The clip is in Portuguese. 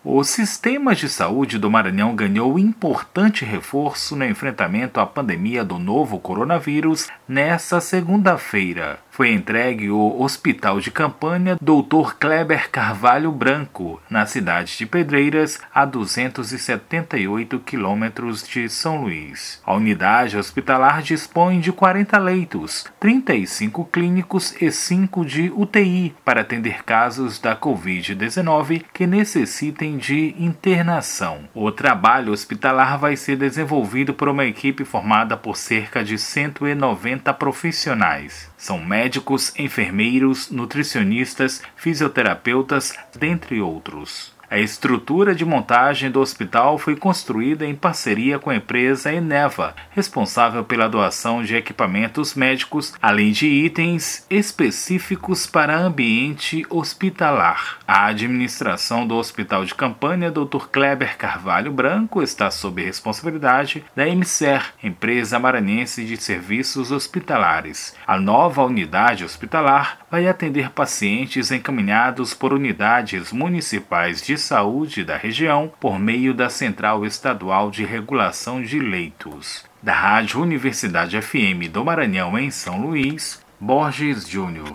O sistema de saúde do Maranhão ganhou importante reforço no enfrentamento à pandemia do novo coronavírus nesta segunda-feira. Foi entregue o Hospital de Campanha Dr. Kleber Carvalho Branco, na cidade de Pedreiras, a 278 quilômetros de São Luís. A unidade hospitalar dispõe de 40 leitos, 35 clínicos e 5 de UTI para atender casos da Covid-19 que necessitem de internação. O trabalho hospitalar vai ser desenvolvido por uma equipe formada por cerca de 190 profissionais. São médicos, enfermeiros, nutricionistas, fisioterapeutas, dentre outros. A estrutura de montagem do hospital foi construída em parceria com a empresa Eneva, responsável pela doação de equipamentos médicos, além de itens específicos para ambiente hospitalar. A administração do Hospital de Campanha Dr. Kleber Carvalho Branco está sob responsabilidade da EMSER, Empresa Maranhense de Serviços Hospitalares. A nova unidade hospitalar vai atender pacientes encaminhados por unidades municipais de saúde da região por meio da Central Estadual de Regulação de Leitos. Da Rádio Universidade FM do Maranhão em São Luís, Borges Júnior.